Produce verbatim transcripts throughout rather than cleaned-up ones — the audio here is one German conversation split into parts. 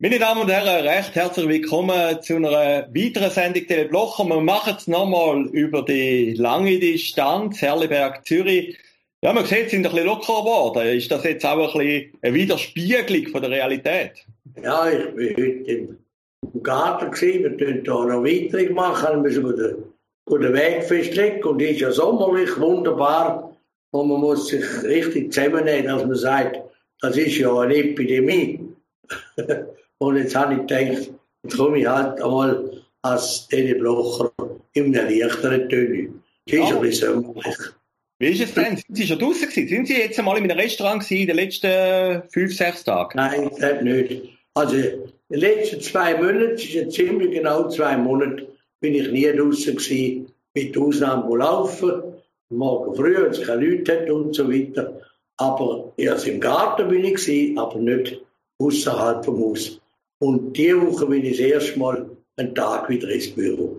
Meine Damen und Herren, recht herzlich willkommen zu einer weiteren Sendung Tele Blocher. Wir machen es nochmal über die lange Distanz, Herliberg-Zürich. Ja, man sieht, es sind ein bisschen lockerer geworden. Ist das jetzt auch ein bisschen eine Widerspiegelung von der Realität? Ja, ich bin heute im Garten gewesen. Wir können hier noch weiter machen. Dann müssen wir den, den Weg festlegen. Und es ist ja sommerlich wunderbar. Und man muss sich richtig zusammennehmen, dass man sagt, das ist ja eine Epidemie. Und jetzt habe ich gedacht, jetzt komme ich halt einmal als Tele Blocher in einem leichteren Töne. Das ist ja. Ein bisschen sommerlich. Wie ist es denn? Sind Sie schon draußen gewesen? Sind Sie jetzt einmal in einem Restaurant gewesen in den letzten fünf, sechs Tagen? Nein, das nicht. Also, in den letzten zwei Monaten, es ist jetzt ziemlich genau zwei Monate, bin ich nie draußen gewesen, mit Ausnahme von Laufen. Morgen früh, wenn es keine Leute hat und so weiter. Aber erst im Garten bin ich gewesen, aber nicht außerhalb vom Haus. Und diese Woche bin ich das erste Mal einen Tag wieder ins Büro.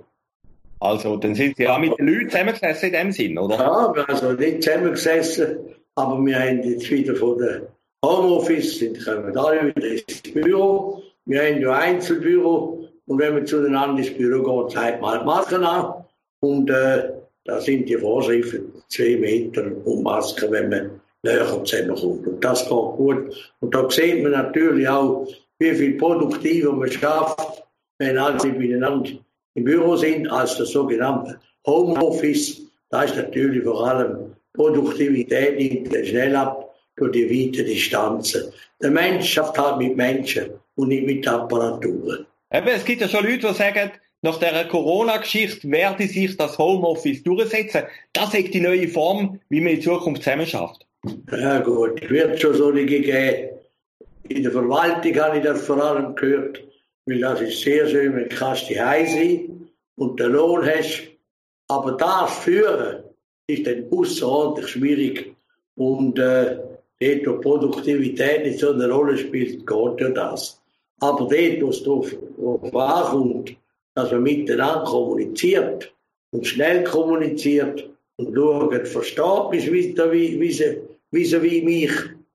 Also, dann sind Sie auch mit den Leuten zusammengesessen in dem Sinn, oder? Ja, wir haben also nicht zusammengesessen, aber wir haben jetzt wieder von der Homeoffice, sind kommen alle wieder ins Büro. Wir haben ja Einzelbüro und wenn man zueinander ins Büro geht, zeigt man halt Masken an. Und äh, da sind die Vorschriften zwei Meter um Masken, wenn man näher zusammenkommt. Und das geht gut. Und da sieht man natürlich auch, wie viel produktiver man schafft, wenn alle miteinander im Büro sind, als das sogenannte Homeoffice. Da ist natürlich vor allem Produktivität nimmt schnell ab durch die weiten Distanzen. Der Mensch schafft halt mit Menschen und nicht mit Apparaturen. Eben, es gibt ja schon Leute, die sagen, nach dieser Corona-Geschichte werde sich das Homeoffice durchsetzen. Das ist die neue Form, wie man in Zukunft zusammen schafft. Ja gut, es wird schon so eine gegeben. In der Verwaltung habe ich das vor allem gehört, weil das ist sehr schön, wenn du kannst die Hause sein und den Lohn hast. Aber das Führen ist dann außerordentlich schwierig. Und äh, dort, wo Produktivität nicht so eine Rolle spielt, geht ja das. Aber dort, wo es darauf ankommt, dass man miteinander kommuniziert und schnell kommuniziert und schaut, versteht mich wieder wie, wie, wie, wie, wie mich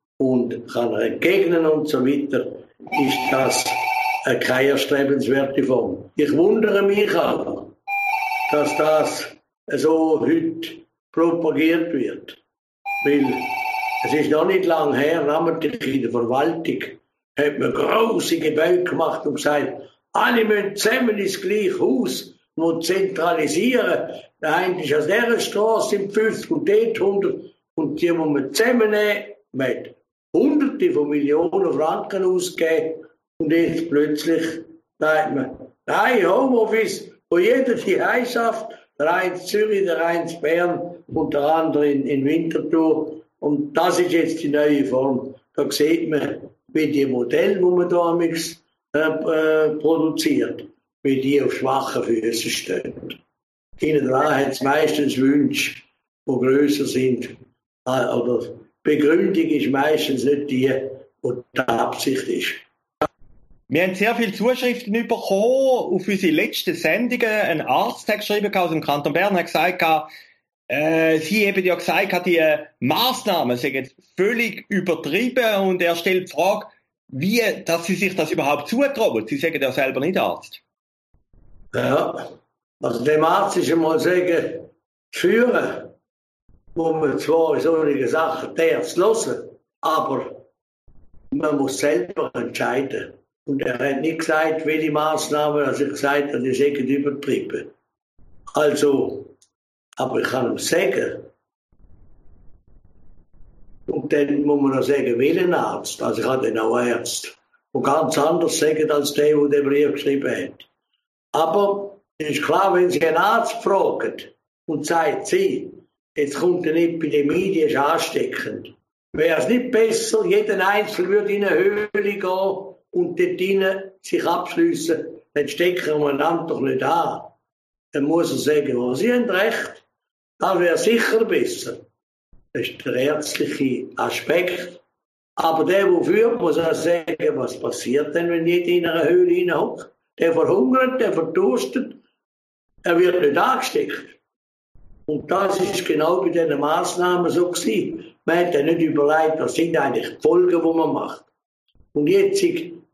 und kann er entgegnen und so weiter, ist das eine keine erstrebenswerte Form. Ich wundere mich auch, dass das so heute propagiert wird. Weil es ist noch nicht lange her, namentlich in der Verwaltung, hat man grosse Gebäude gemacht und gesagt, alle müssen zusammen ins gleiche Haus und zentralisieren. Der eine ist aus dieser Straße im fünfzig und dort hundert und die muss man zusammennehmen. Man hat Hunderte von Millionen Franken ausgegeben und jetzt plötzlich sagt man, nein, Homeoffice, wo jeder die Heim schafft, der eine in Zürich, der eine in Bern und der andere in, in Winterthur. Und das ist jetzt die neue Form. Da sieht man, wie die Modelle, die man da amigs Äh, äh, produziert, wie die auf schwachen Füßen stehen. Hinten dran hat es meistens Wünsche, die grösser sind. Äh, oder Begründung ist meistens nicht die, die die Absicht ist. Wir haben sehr viele Zuschriften bekommen auf unsere letzten Sendungen. Ein Arzt hat geschrieben aus dem Kanton Bern, hat gesagt, äh, Sie haben ja gesagt, die Massnahmen sind jetzt völlig übertrieben und er stellt die Frage, wie, dass Sie sich das überhaupt zutrauen? Sie sagen ja selber nicht Arzt. Ja, also dem Arzt ist einmal sagen, führen, muss man zwar in solchen Sachen die Ärzte hören, aber man muss selber entscheiden. Und er hat nicht gesagt, welche Maßnahmen, also ich gesagt habe, die sind übertrieben. Also, aber ich kann ihm sagen, und dann muss man noch sagen, welchen Arzt. Also ich habe dann auch Ärzte, die ganz anders sagen als der, der den Brief geschrieben hat. Aber es ist klar, wenn Sie einen Arzt fragen und sagt, Sie, jetzt kommt eine Epidemie, die ist ansteckend. Wäre es nicht besser, jeder Einzelne würde in eine Höhle gehen und dort drinnen sich abschliessen, dann stecken wir einander doch nicht an. Dann muss er sagen, oh, Sie haben recht, das wäre sicher besser. Das ist der ärztliche Aspekt. Aber der, der führt, muss auch sagen, was passiert denn, wenn jeder in einer Höhle hineinhockt. Der verhungert, der verdurstet, er wird nicht angesteckt. Und das ist genau bei diesen Massnahmen so gewesen. Man hat ja nicht überlegt, was sind eigentlich die Folgen, die man macht. Und jetzt,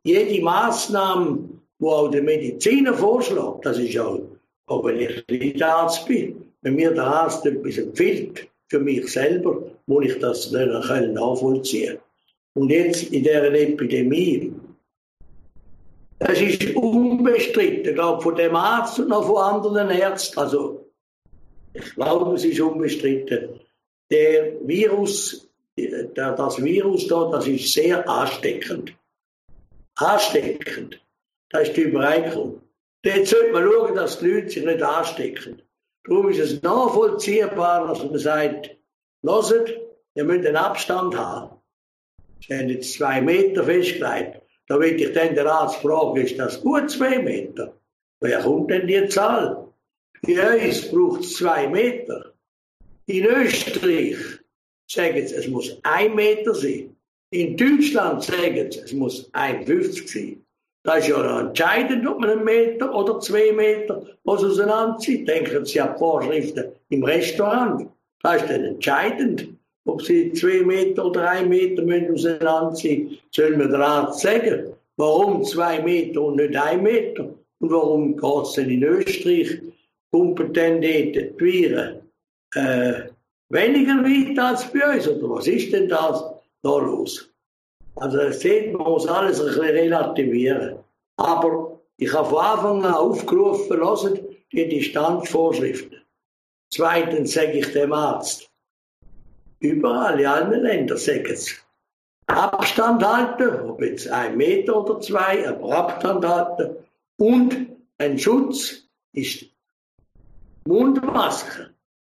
jede Massnahme, die auch der Mediziner vorschlägt, das ist auch, auch wenn ich nicht Arzt bin, wenn mir der Arzt etwas empfiehlt, für mich selber, muss ich das dann nachvollziehen. Und jetzt in dieser Epidemie, das ist unbestritten, ich glaube, von dem Arzt und auch von anderen Ärzten, also ich glaube, es ist unbestritten, der Virus, das Virus da, das ist sehr ansteckend. Ansteckend. Das ist die Übereinkunft. Jetzt sollte man schauen, dass die Leute sich nicht anstecken. Darum ist es nachvollziehbar, dass man sagt, hört, ihr müsst einen Abstand haben. Sie haben jetzt zwei Meter festgelegt. Da will ich dann den Arzt fragen, ist das gut zwei Meter? Wer kommt denn die Zahl? Bei uns braucht es zwei Meter. In Österreich sagen sie, es muss ein Meter sein. In Deutschland sagen sie, es muss ein Meter fünfzig sein. Das ist ja noch entscheidend, ob man einen Meter oder zwei Meter was auseinanderzieht. Denken Sie an die Vorschriften im Restaurant. Das ist dann entscheidend, ob Sie zwei Meter oder ein Meter auseinanderziehen. Soll mir der Arzt sagen, warum zwei Meter und nicht ein Meter? Und warum geht es denn in Österreich, pumpen denn dort die Viren äh, weniger weit als bei uns? Oder was ist denn das da los? Also das sieht, man muss alles ein bisschen relativieren. Aber ich habe von Anfang an aufgerufen, hört die Distanzvorschriften. Zweitens sage ich dem Arzt, überall in allen Ländern sagen sie, Abstand halten, ob jetzt ein Meter oder zwei, aber Abstand halten. Und ein Schutz ist Mundmaske.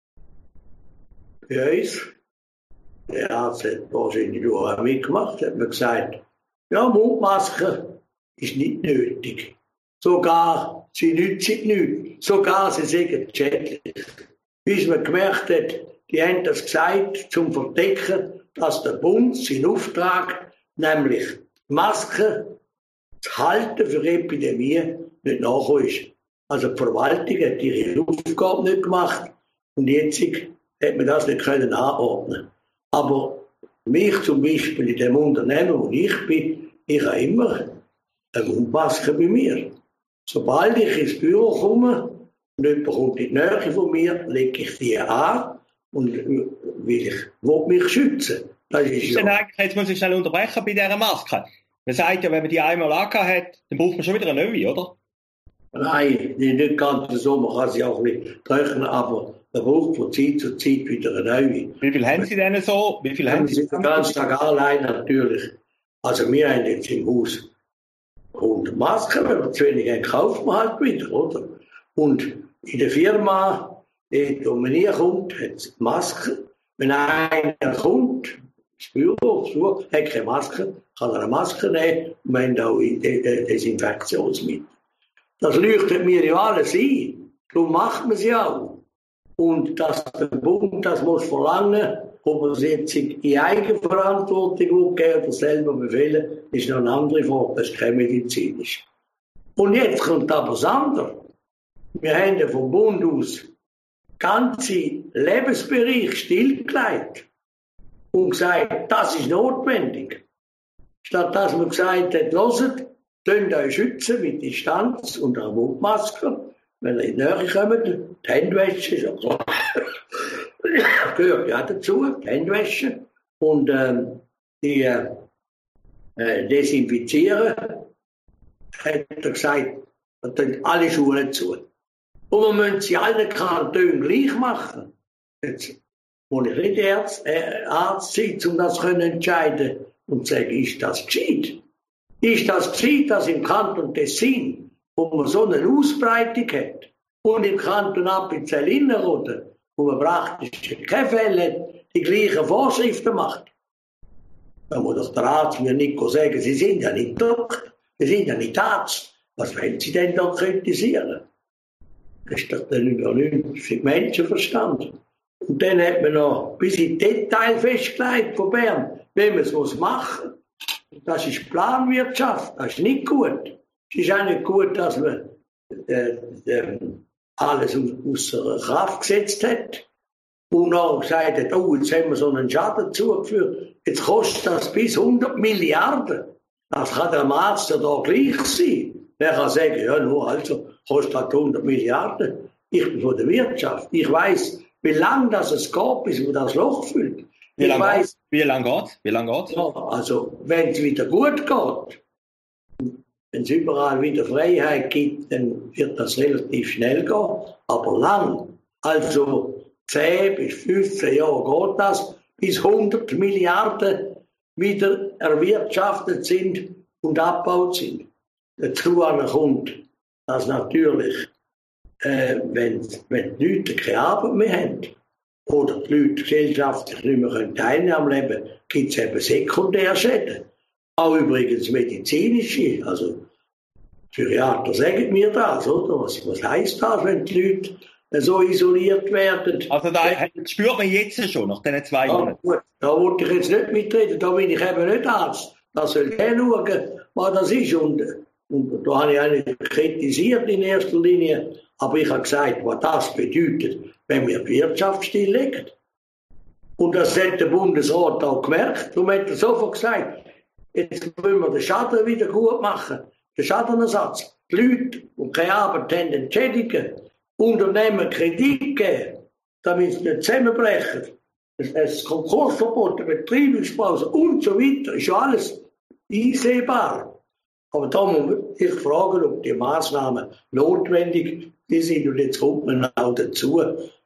Bei uns, der Arzt hat wahrscheinlich auch mitgemacht, hat mir gesagt, ja, Mundmaske ist nicht nötig. Sogar, sie nützen nichts. Sogar, sie sagen schädlich. Bis man gemerkt hat, die haben das gesagt, zum Verdecken, dass der Bund seinen Auftrag, nämlich Masken zu halten für Epidemie, nicht nachgekommen ist. Also die Verwaltung hat ihre Aufgabe nicht gemacht und jetzt hat man das nicht können anordnen. Aber mich zum Beispiel in dem Unternehmen, wo ich bin, ich habe immer eine Mundmaske bei mir. Sobald ich ins Büro komme und jemand kommt in die Nähe von mir, lege ich die an und will ich will mich schützen. Das ist ist ja. Jetzt muss ich schnell unterbrechen bei dieser Maske. Man sagt ja, wenn man die einmal angehabt hat, dann braucht man schon wieder eine neue, oder? Nein, nicht ganz so, man kann sie auch nicht trocknen, aber man braucht von Zeit zu Zeit wieder eine neue. Wie viel haben Sie denn so? Wie viel haben Sie den ganzen Tag allein natürlich. Also wir haben jetzt im Haus hundert Masken, wenn wir zu wenig haben, kauft man halt wieder, oder? Und in der Firma, dort wo man nie kommt, hat es Masken. Wenn einer kommt, ins Büro, so, hat keine Maske, kann er eine Maske nehmen und wir haben auch Desinfektionsmittel. Das leuchtet mir ja alles ein. Darum macht man es ja auch. Und dass der Bund das muss verlangen, ob er es jetzt in Eigenverantwortung geben oder selber befehlen, ist noch eine andere Frage. Das ist kein medizinisch. Und jetzt kommt aber das andere. Wir haben ja vom Bund aus ganze Lebensbereiche stillgelegt und gesagt, das ist notwendig. Statt dass man gesagt hat, hört, könnt euch schützen mit Distanz und einer Mundmaske. Wenn ihr in die Nähe kommt, die Hände ist also, gehört ja dazu, die Hände und ähm, die äh, desinfizieren, hat er gesagt, und dann alle Schulen zu. Und wir müssen sie alle Kantonen gleich machen. Jetzt muss ich nicht Arzt, äh, Arzt sein, um das zu entscheiden und sagen, ist das gescheit? Ist das gescheit, dass im Kanton Tessin, wo man so eine Ausbreitung hat, und im Kanton Appenzell-Innerrhoden, wo man praktisch keine Fälle hat, die gleichen Vorschriften macht? Da muss doch der Arzt mir nicht sagen, Sie sind ja nicht Doktor, Sie sind ja nicht Arzt. Was wollen Sie denn da kritisieren? Das ist doch dann über nichts für Menschenverstand. Und dann hat man noch bis in Detail festgelegt von Bern, wie man es machen muss. Das ist Planwirtschaft, das ist nicht gut. Es ist auch nicht gut, dass man äh, äh, alles außer Kraft gesetzt hat und noch gesagt hat, oh, jetzt haben wir so einen Schaden zugeführt. Jetzt kostet das bis hundert Milliarden. Das kann der Arzt ja da gleich sein. Der kann sagen, ja, nur also, kostet halt hundert Milliarden. Ich bin von der Wirtschaft. Ich weiss, wie lange das es geht, bis man das Loch füllt. Wie lange weiss, Wie lang geht's? Wie lange geht's? Ja, also, wenn es wieder gut geht, wenn es überall wieder Freiheit gibt, dann wird das relativ schnell gehen. Aber lang. Also, zehn bis fünfzehn Jahre geht das, bis hundert Milliarden wieder erwirtschaftet sind und abgebaut sind. Dazu kommt, dass natürlich, äh, wenn, wenn die Leute keine Arbeit mehr haben oder die Leute gesellschaftlich nicht mehr teilnehmen am Leben, gibt es eben Sekundärschäden. Auch übrigens medizinische. Also Psychiater sagen mir das, oder? Was, was heisst das, wenn die Leute so isoliert werden? Also da spürt man jetzt schon, nach diesen zwei Jahren. Ja, da wollte ich jetzt nicht mitreden, da bin ich eben nicht Arzt. Da soll der schauen, was das ist. Und, und da habe ich eigentlich kritisiert in erster Linie, aber ich habe gesagt, was das bedeutet, wenn wir die Wirtschaft stilllegen. Und das hat der Bundesrat auch gemerkt. Darum hat er sofort gesagt, jetzt müssen wir den Schaden wieder gut machen, den Schadenersatz. Die Leute, die keine Arbeit haben, entschädigen, Unternehmen Kredit geben, damit sie nicht zusammenbrechen. Das Konkursverbot, der Betriebspause und so weiter, ist ja alles einsehbar. Aber da muss man sich fragen, ob die Maßnahmen notwendig sind. Und jetzt kommt man auch dazu,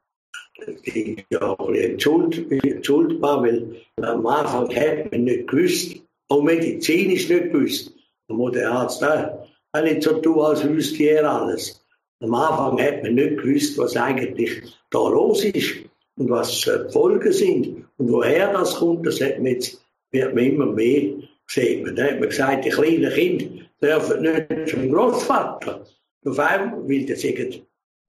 ich bin ja auch entschuldbar, weil am Anfang hat man nicht gewusst, auch medizinisch nicht gewusst. Da muss der Arzt auch nicht so tun, als wüsste er alles. Am Anfang hat man nicht gewusst, was eigentlich da los ist und was die Folgen sind. Und woher das kommt, das hat man jetzt, wird man immer mehr gesehen. Da hat man gesagt, die kleinen Kinder dürfen nicht zum Großvater. Auf einmal will der sagen,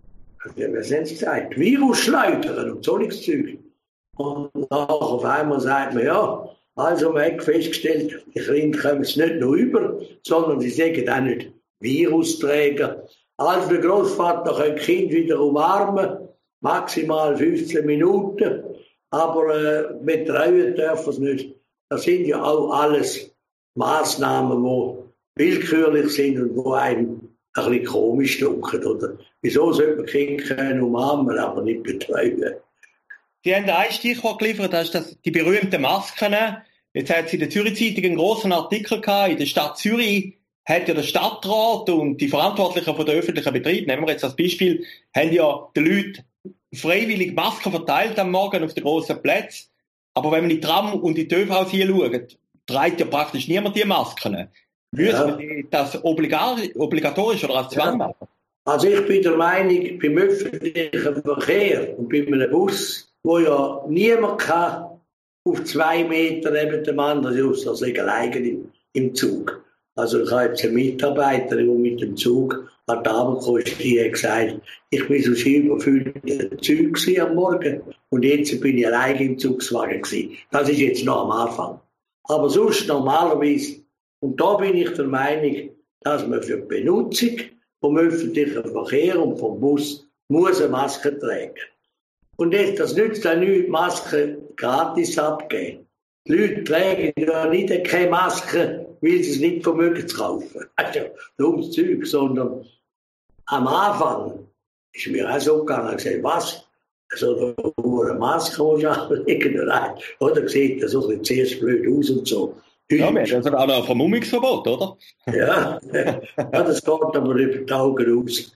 was haben sie gesagt, Virus schleudern und solches Zeug. Und dann auf einmal sagt man, ja, also man hat festgestellt, die Kinder kommen es nicht nur über, sondern sie sagen auch nicht Virusträger. Also der Großvater kann das Kind wieder umarmen, maximal fünfzehn Minuten, aber äh, betreuen dürfen es nicht. Das sind ja auch alles Maßnahmen, die willkürlich sind und die einem ein bisschen komisch dunkeln, oder? Wieso sollte man Kinder umarmen, aber nicht betreuen? Sie haben ein Stichwort geliefert, das ist das, die berühmten Masken. Jetzt hat es in der Zürich Zeitung einen grossen Artikel gehabt. In der Stadt Zürich hat ja der Stadtrat und die Verantwortlichen von der öffentlichen Betriebe, nehmen wir jetzt als Beispiel, haben ja den Leuten freiwillig Masken verteilt am Morgen auf den grossen Plätzen. Aber wenn man in die Tram und in die T Vs hier schaut, trägt ja praktisch niemand die Masken. Müssen ja. wir das obligatorisch oder als Zwang machen? Also ich bin der Meinung, beim öffentlichen Verkehr und bei einem Bus, wo ja niemand kann, auf zwei Meter neben dem anderen, außer sie alleine im, im Zug. Also ich habe jetzt eine Mitarbeiterin, die mit dem Zug an die Arbeit kam, die hat gesagt, ich war so schön überfüllt Zug am Morgen und jetzt bin ich alleine im Zugswagen gewesen. Das ist jetzt noch am Anfang. Aber sonst normalerweise, und da bin ich der Meinung, dass man für die Benutzung vom öffentlichen Verkehr und vom Bus muss eine Maske tragen. Und das nützt auch nichts, Masken gratis abgeben. Die Leute tragen ja nicht keine Maske, weil sie es nicht vermögen zu kaufen. Also, dummes Zeug, sondern am Anfang ist mir auch so gegangen, ich gesagt, was? So eine Maske muss ich anlegen, oder? Oder sieht das so zuerst blöd aus und so. Ja, wir haben auch noch ein Vermummungsverbot, oder? Ja, ja, das geht aber über die Augen aus.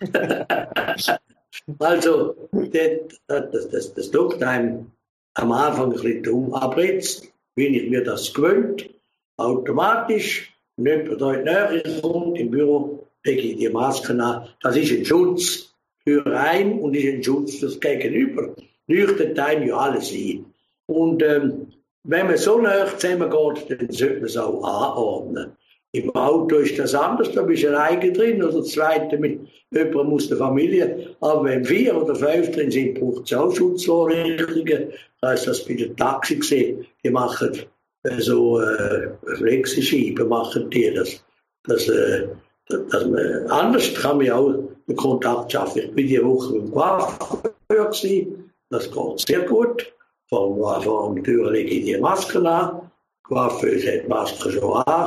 Also, das, das, das, das tut einem am Anfang ein bisschen dumm. Aber jetzt bin ich mir das gewöhnt, automatisch, nicht bei euch näher kommt, im Büro lege ich die Masken an. Das ist ein Schutz für einen und ist ein Schutz fürs Gegenüber. Leuchtet einem ja alles ein. Und ähm, wenn man so nah zusammengeht, dann sollte man es auch anordnen. Im Auto ist das anders, da bist du alleine drin oder das zweite mit jemandem aus der Familie. Aber wenn vier oder fünf drin sind, braucht es auch Schutzvorrichtungen. Da ist das bei den Taxi gesehen. Die machen äh, so äh, Flexischeiben, machen die das. Das, äh, dass man, anders kann man auch den Kontakt schaffen. Ich bin die Woche im Coiffeur gewesen. Das geht sehr gut. Vor der Tür lege ich die Masken an. Die Coiffeuse hat die Maske schon an.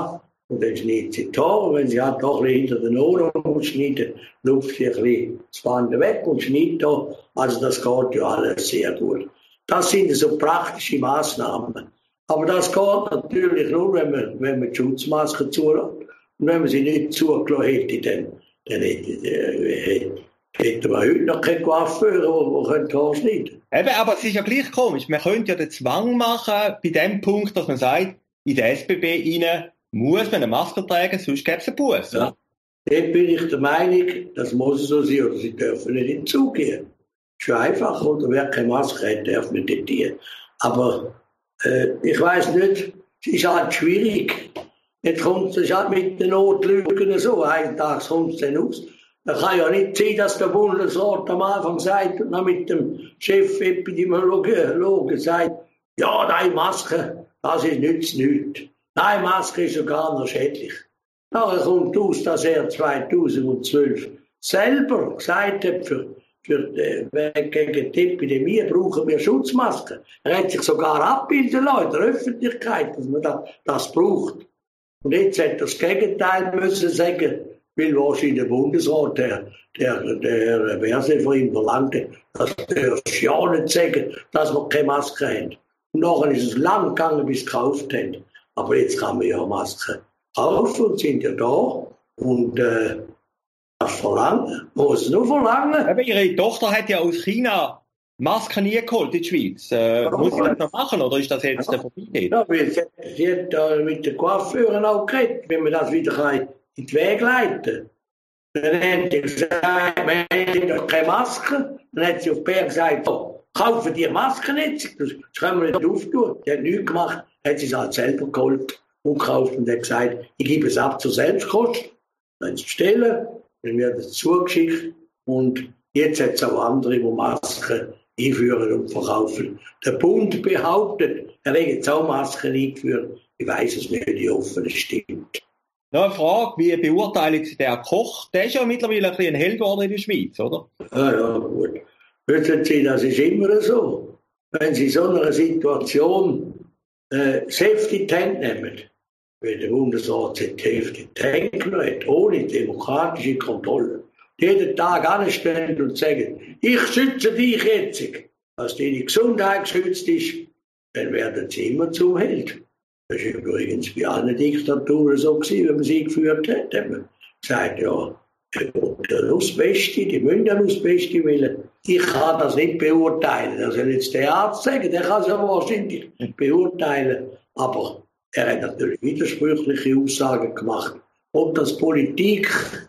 und dann schneidet sie die Haare. Wenn sie halt doch ein bisschen hinter den Ohren muss schneiden, lupft sie ein bisschen das Band weg und schneidet da. Also das geht ja alles sehr gut. Das sind so praktische Maßnahmen. Aber das geht natürlich nur, wenn man, wenn man die Schutzmasken zulässt. Und wenn man sie nicht zugelassen hätte, dann, dann hätte, äh, hätte man heute noch keine Coiffeure, die die Haare schneiden. Eben, aber es ist ja gleich komisch. Man könnte ja den Zwang machen, bei dem Punkt, dass man sagt, in den S B B rein muss man eine Maske tragen, sonst gäbe es einen Buß. Ja. Dort bin ich der Meinung, das muss so sein, oder sie dürfen nicht hinzugehen. Ist ja einfach, oder wer keine Maske hat, darf nicht hintergehen. Aber äh, ich weiss nicht, es ist halt schwierig. Jetzt kommt es halt mit den Notlügen so, einen Tag kommt es dann aus. Da kann ja nicht sein, dass der Bundesrat am Anfang sagt und dann mit dem Chef Epidemiologe sagt, ja, deine Maske, das ist nützt nichts. Deine Maske ist sogar noch schädlich. Nachher kommt aus, dass er zweitausendzwölf selber gesagt hat, für, für, äh, gegen die Epidemie brauchen wir Schutzmasken. Er hat sich sogar abbilden lassen in der Öffentlichkeit, dass man das, das braucht. Und jetzt hat er das Gegenteil müssen sagen, weil wahrscheinlich der Bundesrat, der, der, der Berse von ihm verlangte, das darfst du ja nicht sagen, dass wir keine Maske haben. Und nachher ist es lang gegangen, bis sie gekauft haben. Aber jetzt kann man ja Masken kaufen und sind ja da. Und äh, das verlangen, muss es nur verlangen. Aber Ihre Tochter hat ja aus China Masken nie geholt in die Schweiz. Äh, ja, muss sie das noch machen oder ist das jetzt ja. vorbei? Ja, weil sie, sie hat äh, mit den Coiffeuren auch geredet, wenn man das wieder kann in den Weg leiten. Dann hat sie gesagt, wir haben doch keine Masken. Dann hat sie auf Berg gesagt, oh, kaufen die Masken jetzt, das können wir nicht auftun. Sie hat nichts gemacht, hat sie es halt selber geholt und gekauft und hat gesagt, ich gebe es ab zur Selbstkost. Dann bestellen, dann wird es zugeschickt und jetzt hat es auch andere, die Masken einführen und verkaufen. Der Bund behauptet, er hat jetzt auch Masken eingeführt. Ich weiss es nicht, wie offen es stimmt. Noch eine Frage, wie beurteilen Sie den Koch? Der ist ja mittlerweile ein, ein Held geworden in der Schweiz, oder? Ja, ja, gut. Wissen Sie, das ist immer so. Wenn Sie in so einer Situation äh, Safety in die Hand nehmen, wenn der Bundesrat die Hälfte in die Hand genommen hat, ohne demokratische Kontrolle, jeden Tag anstellen und sagen, ich schütze dich jetzt, dass deine Gesundheit geschützt ist, dann werden sie immer zum Held. Das war übrigens bei allen Diktaturen so gewesen, wenn man sie geführt hat. Da hat man gesagt, ja, der muss Beste, die müssen ja das Beste wollen. Ich kann das nicht beurteilen. Das soll jetzt der Arzt sagen, der kann es ja wahrscheinlich beurteilen. Aber er hat natürlich widersprüchliche Aussagen gemacht. Ob das Politik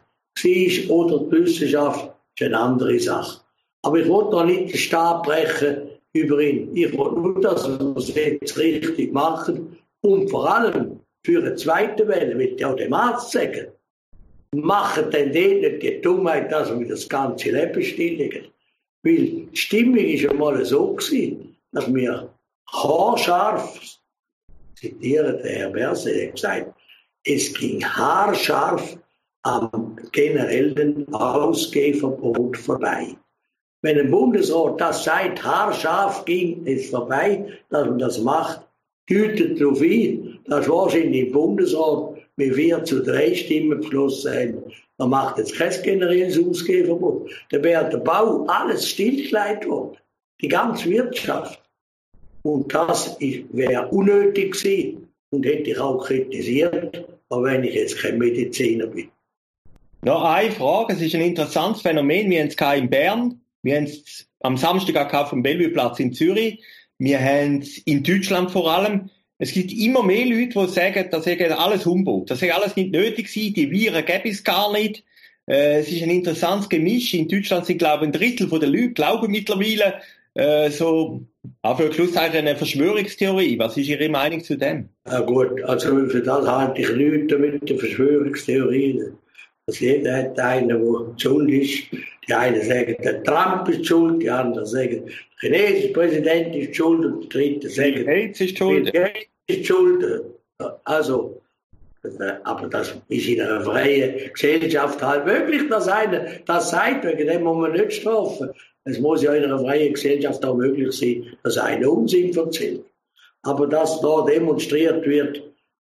war oder die Wissenschaft, ist eine andere Sache. Aber ich will da nicht den Stab brechen über ihn. Ich will nur, dass wir es jetzt richtig machen. Und vor allem für eine zweite Welle, will ich auch dem Arzt sagen, machen denn denen nicht die Dummheit, dass wir das ganze Leben stilllegen. Weil die Stimmung war einmal so gewesen, dass wir haarscharf, zitieren der Herr Berse, der hat gesagt, es ging haarscharf am generellen Ausgehverbot vorbei. Wenn ein Bundesrat das sagt, haarscharf ging es vorbei, dass man das macht, deutet darauf ein, dass wahrscheinlich im Bundesrat mit vier zu drei Stimmen beschlossen haben, man macht jetzt kein generelles Ausgehverbot. Da wäre der Bau alles stillgelegt worden, die ganze Wirtschaft. Und das wäre unnötig gewesen und hätte ich auch kritisiert, aber wenn ich jetzt kein Mediziner bin. Noch eine Frage, es ist ein interessantes Phänomen, wir haben es in Bern, wir haben es am Samstag auf dem Bellevue-Platz in Zürich, wir haben es in Deutschland vor allem. Es gibt immer mehr Leute, die sagen, das sei alles Humbug, das sei alles nicht nötig gewesen, die Viren gäbe es gar nicht. Äh, es ist ein interessantes Gemisch. In Deutschland sind, glaube ich, ein Drittel der Leute glauben mittlerweile äh, so, auch für Schlusszeichen eine Verschwörungstheorie. Was ist Ihre Meinung zu dem? Ja gut, also für das halte ich Leute mit den Verschwörungstheorien. Dass jeder hat einen, der schuld ist. Die einen sagen, der Trump ist schuld, die anderen sagen, der chinesische Präsident ist schuld und die dritten sagen, Gates ist schuld. Gates ist schuld. Also, aber das ist in einer freien Gesellschaft halt möglich, dass einer das sagt, wegen dem muss man nicht strafen. Es muss ja in einer freien Gesellschaft auch möglich sein, dass einer Unsinn erzählt. Aber dass da demonstriert wird,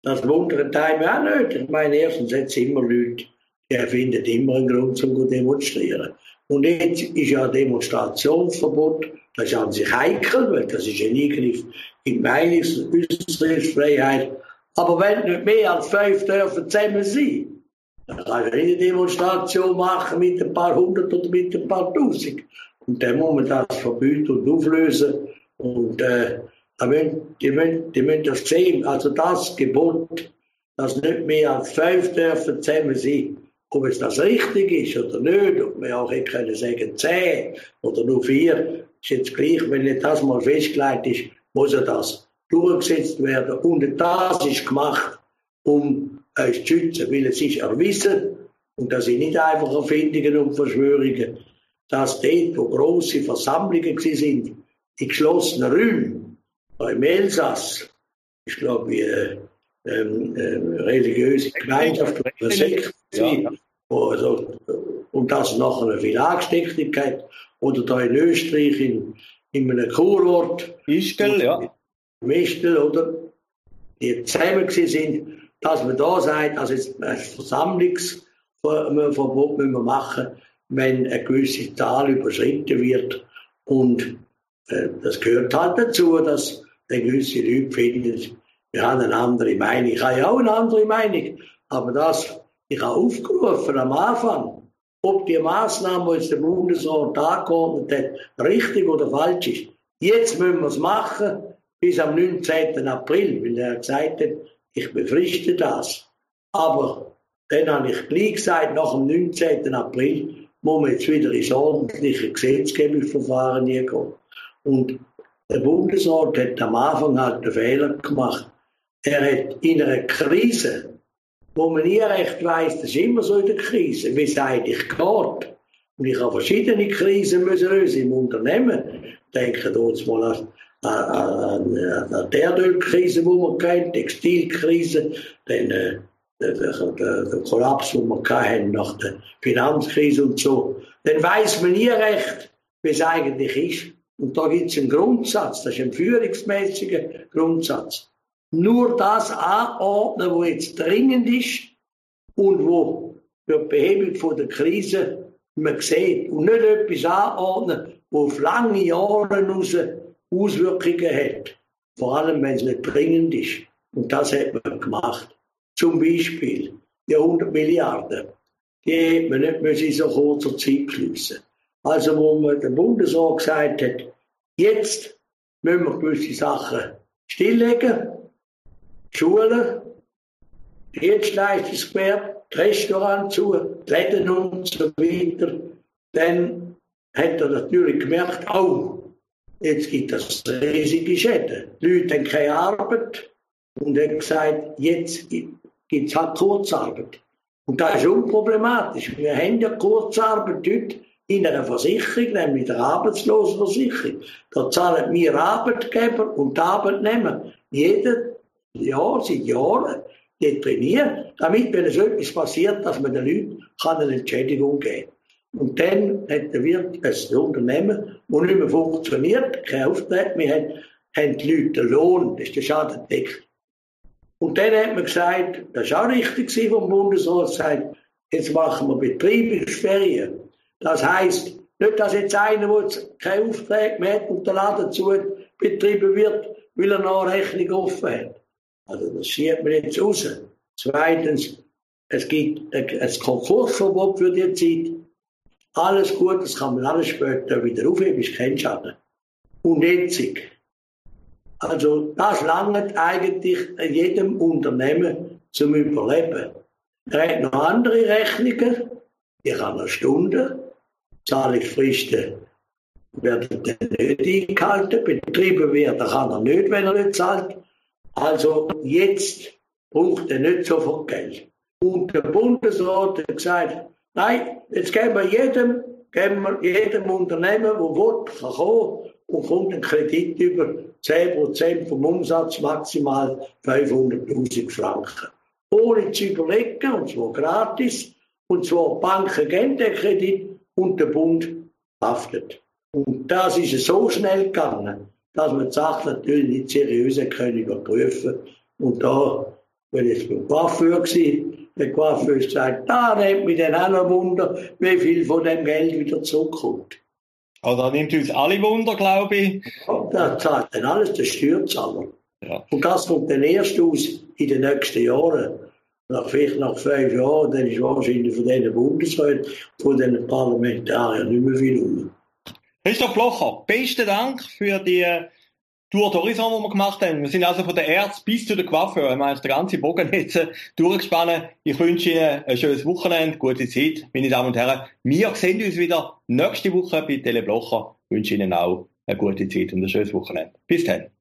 Das wundert einem auch nicht. Ich meine, erstens hat es immer Leute, die finden immer einen Grund zum zu demonstrieren. Und jetzt ist ja Demonstrationsverbot, das ist an sich heikel, weil das ist ein Eingriff in die Meinungs- und Äußerungsfreiheit. Aber wenn nicht mehr als fünf dürfen zusammen sein, dann kannst du nicht eine Demonstration machen mit ein paar hundert oder mit ein paar tausend. Und dann muss man das verbieten und auflösen. Und äh, die, müssen, die müssen das sehen. Also das Gebot, dass nicht mehr als fünf dürfen zusammen sein, ob es das richtig ist oder nicht, ob wir auch hätte können sagen zehn oder nur vier, ist jetzt gleich, wenn nicht das mal festgelegt ist, muss ja das durchgesetzt werden. Und das ist gemacht, um uns zu schützen, weil es ist erwiesen, und das sind nicht einfach Erfindungen und Verschwörungen, dass dort, wo grosse Versammlungen sind, in geschlossenen Räumen, im Elsass, ich glaube, äh, ähm, äh, religiöse Gemeinschaft oder Sekte, ja. Also, und das nachher eine viel Angestecktheit, oder da in Österreich in, in einem Kurort, Ischgl, ja. Westel, oder, die zusammen sind, dass man da sagt, also jetzt ein Versammlungsverbot müssen wir machen, wenn eine gewisse Zahl überschritten wird. Und äh, das gehört halt dazu, dass gewisse Leute finden, wir haben eine andere Meinung. Ich habe ja auch eine andere Meinung, aber das, ich habe aufgerufen am Anfang, ob die Maßnahme, die jetzt der Bundesrat angeordnet hat, richtig oder falsch ist. Jetzt müssen wir es machen, bis am neunzehnten April, weil er gesagt hat, ich befriste das. Aber dann habe ich gleich gesagt, nach dem neunzehnten April muss man jetzt wieder ins ordentliche Gesetzgebungsverfahren gehen. Und der Bundesrat hat am Anfang halt einen Fehler gemacht. Er hat in einer Krise, wo man nie recht weiss, das ist immer so in der Krise, wie es eigentlich geht. Und ich habe verschiedene Krisen müssen lösen im Unternehmen. Ich denke dort mal an, an, an, an die Erdölkrise, die wir kennen, die Textilkrise, dann äh, der, der, der Kollaps, den wir hatten nach der Finanzkrise und so. Dann weiss man nie recht, wie es eigentlich ist. Und da gibt es einen Grundsatz, das ist ein führungsmäßiger Grundsatz. Nur das anordnen, was jetzt dringend ist und wo für die Behebung von der Krise man sieht. Und nicht etwas anordnen, das auf lange Jahre raus Auswirkungen hat. Vor allem, wenn es nicht dringend ist. Und das hat man gemacht. Zum Beispiel die hundert Milliarden. Die hätte man nicht in so kurzer Zeit schliessen. Also, wo man der Bundesrat gesagt hat, jetzt müssen wir gewisse Sachen stilllegen, Schulen, Dienstleistungsgewerbe, Restaurants zu, Läden und so weiter. Dann hat er natürlich gemerkt, oh, jetzt gibt es riesige Schäden. Die Leute haben keine Arbeit und er hat gesagt, jetzt gibt es halt Kurzarbeit. Und das ist unproblematisch. Wir haben ja Kurzarbeit heute in einer Versicherung, nämlich der Arbeitslosenversicherung. Da zahlen wir Arbeitgeber und die Arbeitnehmer jedes Jahr, seit Jahren, die trainieren, damit, wenn es etwas passiert, dass man den Leuten eine Entschädigung geben kann. Und dann hat der Wirt ein Unternehmen, das nicht mehr funktioniert, keine Aufträge mehr hat, haben die Leute den Lohn, das ist der Schaden deckt. Und dann hat man gesagt, das war auch richtig vom Bundesrat, gesagt, jetzt machen wir Betriebsferien. Das heisst, nicht, dass jetzt einer, der jetzt keine Aufträge mehr hat und der Laden zu betrieben wird, weil er noch eine Rechnung offen hat. Also das schiebt man jetzt raus. Zweitens, es gibt ein Konkursverbot für die Zeit. Alles gut, das kann man alles später wieder aufheben, ist kein Schaden. Unnötig. Also das langt eigentlich jedem Unternehmen zum Überleben. Er hat noch andere Rechnungen, die kann er Stunden, Zahlungsfristen werden dann nicht eingehalten, betrieben werden kann er nicht, wenn er nicht zahlt. Also jetzt braucht er nicht so viel Geld. Und der Bundesrat hat gesagt, nein, jetzt geben wir jedem, geben wir jedem Unternehmen, der will, kann kommen und kommt einen Kredit über zehn Prozent vom Umsatz, maximal fünfhunderttausend Franken. Ohne zu überlegen, und zwar gratis, und zwar Banken geben den Kredit und der Bund haftet. Und das ist so schnell gegangen, dass man die Sache natürlich nicht seriös können überprüfen. Und da weil ich beim Coiffeur war. Der Coiffeur sagt, da nimmt mich dann auch noch Wunder, wie viel von dem Geld wieder zurückkommt. Also nimmt uns alle Wunder, glaube ich. Und das zahlt dann alles der Steuerzahler. Ja. Und das kommt dann erst aus in den nächsten Jahren. Nach, vielleicht nach fünf Jahren, dann ist wahrscheinlich von diesen Bundesräten, von diesen Parlamentariern nicht mehr viel rum. Christoph Blocher, besten Dank für die Tour d'Horizon, die wir gemacht haben. Wir sind also von der Ärzte bis zu der Coiffeur. Wir haben eigentlich den ganzen Bogen jetzt durchgespannt. Ich wünsche Ihnen ein schönes Wochenende, gute Zeit, meine Damen und Herren. Wir sehen uns wieder nächste Woche bei Tele Blocher. Ich wünsche Ihnen auch eine gute Zeit und ein schönes Wochenende. Bis dann.